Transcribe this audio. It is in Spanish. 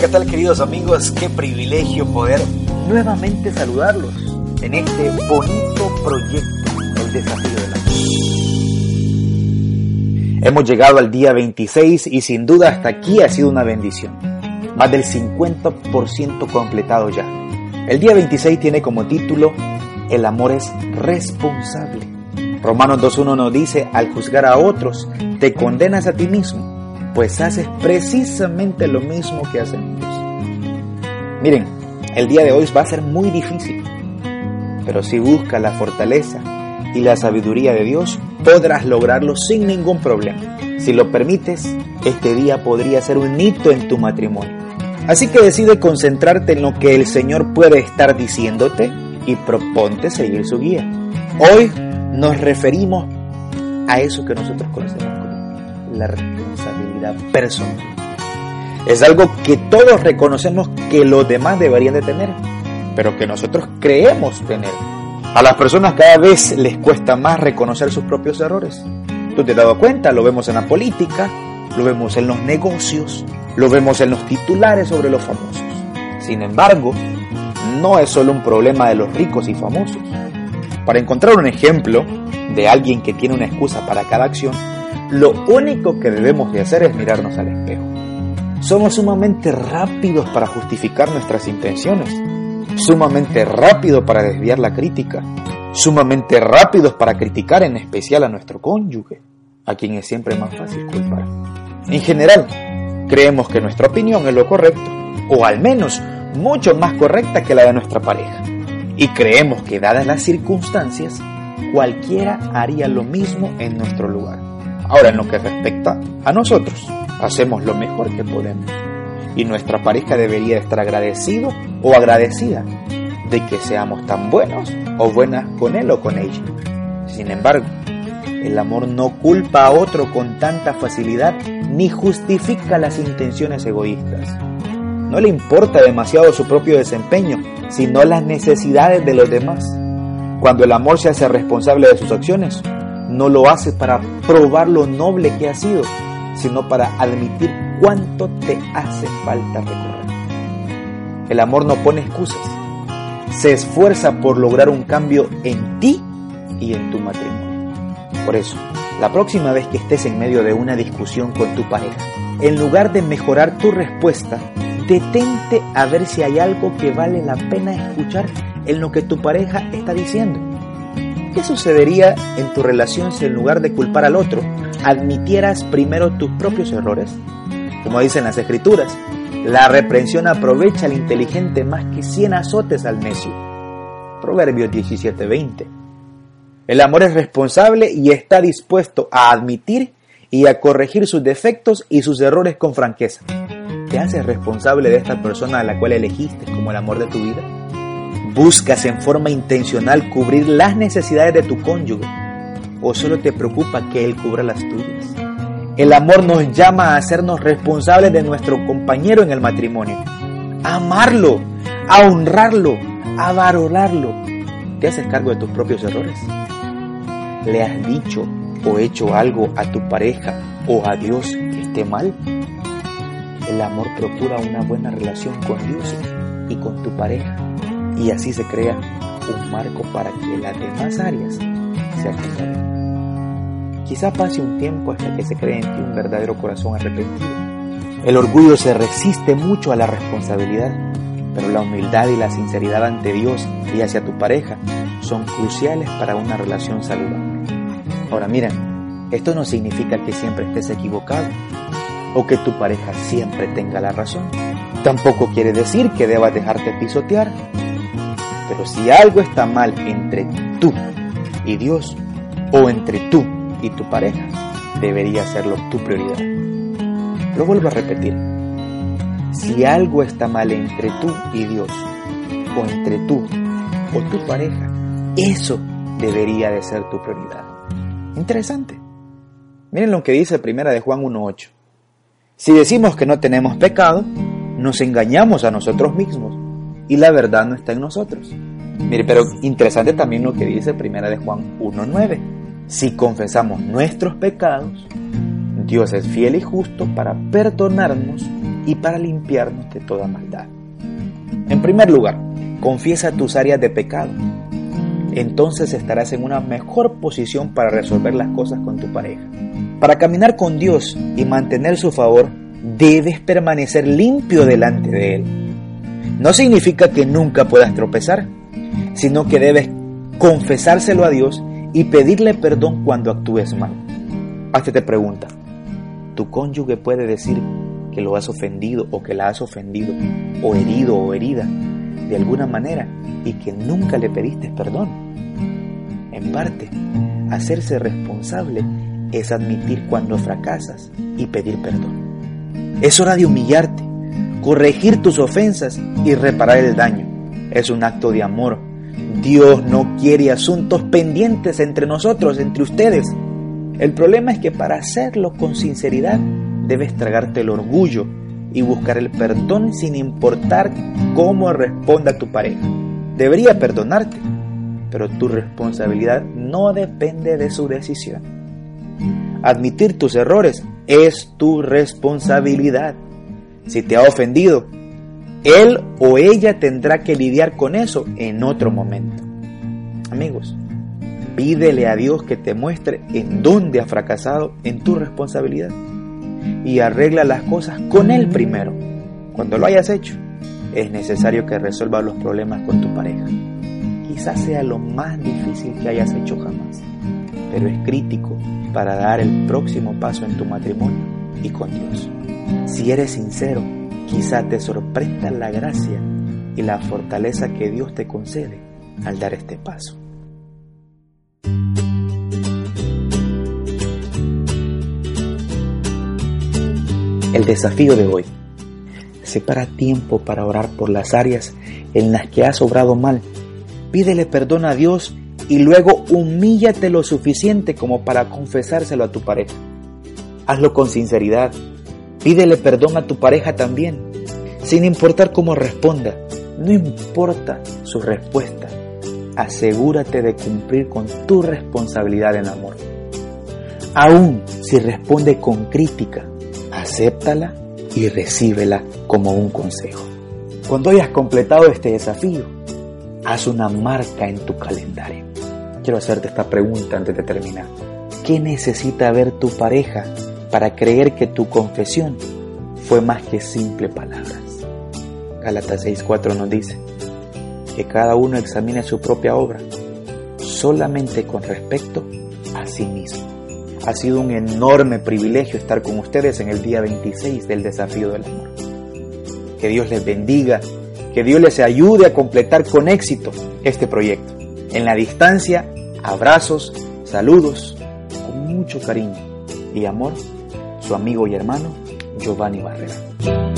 ¿qué tal, queridos amigos? Qué privilegio poder nuevamente saludarlos en este bonito proyecto, el desafío de la vida. Hemos llegado al día 26 y sin duda hasta aquí ha sido una bendición. Más del 50% completado ya. El día 26 tiene como título: el amor es responsable. Romanos 2.1 nos dice: al juzgar a otros, te condenas a ti mismo, pues haces precisamente lo mismo que hacen ellos. Miren, el día de hoy va a ser muy difícil, pero si buscas la fortaleza y la sabiduría de Dios, podrás lograrlo sin ningún problema. Si lo permites, este día podría ser un hito en tu matrimonio. Así que decide concentrarte en lo que el Señor puede estar diciéndote y proponte seguir su guía. Hoy nos referimos a eso que nosotros conocemos como la responsabilidad personal. Es algo que todos reconocemos que los demás deberían de tener, pero que nosotros creemos tener. A las personas cada vez les cuesta más reconocer sus propios errores. ¿Tú te has dado cuenta? Lo vemos en la política, lo vemos en los negocios, lo vemos en los titulares sobre los famosos. Sin embargo, no es solo un problema de los ricos y famosos. Para encontrar un ejemplo de alguien que tiene una excusa para cada acción, lo único que debemos de hacer es mirarnos al espejo. Somos sumamente rápidos para justificar nuestras intenciones, sumamente rápidos para desviar la crítica, sumamente rápidos para criticar en especial a nuestro cónyuge, a quien es siempre más fácil culpar. En general, creemos que nuestra opinión es lo correcto, o al menos mucho más correcta que la de nuestra pareja. Y creemos que, dadas las circunstancias, cualquiera haría lo mismo en nuestro lugar. Ahora, en lo que respecta a nosotros, hacemos lo mejor que podemos. Y nuestra pareja debería estar agradecido o agradecida de que seamos tan buenos o buenas con él o con ella. Sin embargo, el amor no culpa a otro con tanta facilidad ni justifica las intenciones egoístas. No le importa demasiado su propio desempeño, sino las necesidades de los demás. Cuando el amor se hace responsable de sus acciones, no lo hace para probar lo noble que ha sido, sino para admitir cuánto te hace falta recorrer. El amor no pone excusas, se esfuerza por lograr un cambio en ti y en tu matrimonio. Por eso, la próxima vez que estés en medio de una discusión con tu pareja, en lugar de mejorar tu respuesta, detente a ver si hay algo que vale la pena escuchar en lo que tu pareja está diciendo. ¿Qué sucedería en tu relación si en lugar de culpar al otro, admitieras primero tus propios errores? Como dicen las Escrituras, la reprensión aprovecha al inteligente más que 100 azotes al necio. Proverbios 17:20. El amor es responsable y está dispuesto a admitir y a corregir sus defectos y sus errores con franqueza. ¿Te haces responsable de esta persona a la cual elegiste como el amor de tu vida? ¿Buscas en forma intencional cubrir las necesidades de tu cónyuge? ¿O solo te preocupa que él cubra las tuyas? El amor nos llama a hacernos responsables de nuestro compañero en el matrimonio, a amarlo, a honrarlo, a valorarlo. ¿Te haces cargo de tus propios errores? ¿Le has dicho o hecho algo a tu pareja o a Dios que esté mal? El amor procura una buena relación con Dios y con tu pareja, y así se crea un marco para que las demás áreas se acomoden. Quizá pase un tiempo hasta que se cree en ti un verdadero corazón arrepentido. El orgullo se resiste mucho a la responsabilidad, pero la humildad y la sinceridad ante Dios y hacia tu pareja son cruciales para una relación saludable. Ahora miren, esto no significa que siempre estés equivocado o que tu pareja siempre tenga la razón. Tampoco quiere decir que debas dejarte pisotear. Pero si algo está mal entre tú y Dios, o entre tú y tu pareja, debería serlo tu prioridad. Lo vuelvo a repetir. Si algo está mal entre tú y Dios, o entre tú o tu pareja, eso debería de ser tu prioridad. Interesante. Miren lo que dice 1 de Juan 1:8. Si decimos que no tenemos pecado, nos engañamos a nosotros mismos y la verdad no está en nosotros. Mire, pero interesante también lo que dice 1 de Juan 1:9. Si confesamos nuestros pecados, Dios es fiel y justo para perdonarnos y para limpiarnos de toda maldad. En primer lugar, confiesa tus áreas de pecado. Entonces estarás en una mejor posición para resolver las cosas con tu pareja. Para caminar con Dios y mantener su favor, debes permanecer limpio delante de Él. No significa que nunca puedas tropezar, sino que debes confesárselo a Dios y pedirle perdón cuando actúes mal. Hazte pregunta, ¿tu cónyuge puede decir que lo has ofendido o que la has ofendido, o herido o herida de alguna manera y que nunca le pediste perdón? En parte, hacerse responsable es admitir cuando fracasas y pedir perdón. Es hora de humillarte, corregir tus ofensas y reparar el daño. Es un acto de amor. Dios no quiere asuntos pendientes entre nosotros, entre ustedes. El problema es que para hacerlo con sinceridad debes tragarte el orgullo y buscar el perdón sin importar cómo responda tu pareja. Debería perdonarte, pero tu responsabilidad no depende de su decisión. Admitir tus errores es tu responsabilidad. Si te ha ofendido, él o ella tendrá que lidiar con eso en otro momento. Amigos, pídele a Dios que te muestre en dónde has fracasado en tu responsabilidad y arregla las cosas con Él primero. Cuando lo hayas hecho, es necesario que resuelvas los problemas con tu pareja. Quizás sea lo más difícil que hayas hecho jamás, pero es crítico para dar el próximo paso en tu matrimonio y con Dios. Si eres sincero, quizá te sorprenda la gracia y la fortaleza que Dios te concede al dar este paso. El desafío de hoy: separa tiempo para orar por las áreas en las que has obrado mal. Pídele perdón a Dios y luego humíllate lo suficiente como para confesárselo a tu pareja. Hazlo con sinceridad. Pídele perdón a tu pareja también, sin importar cómo responda. No importa su respuesta. Asegúrate de cumplir con tu responsabilidad en amor. Aún si responde con crítica, acéptala y recíbela como un consejo. Cuando hayas completado este desafío, haz una marca en tu calendario. Quiero hacerte esta pregunta antes de terminar. ¿Qué necesita ver tu pareja para creer que tu confesión fue más que simples palabras? Gálatas 6:4 nos dice que cada uno examine su propia obra solamente con respecto a sí mismo. Ha sido un enorme privilegio estar con ustedes en el día 26 del desafío del amor. Que Dios les bendiga, que Dios les ayude a completar con éxito este proyecto. En la distancia, abrazos, saludos, con mucho cariño y amor, su amigo y hermano Giovanni Barrera.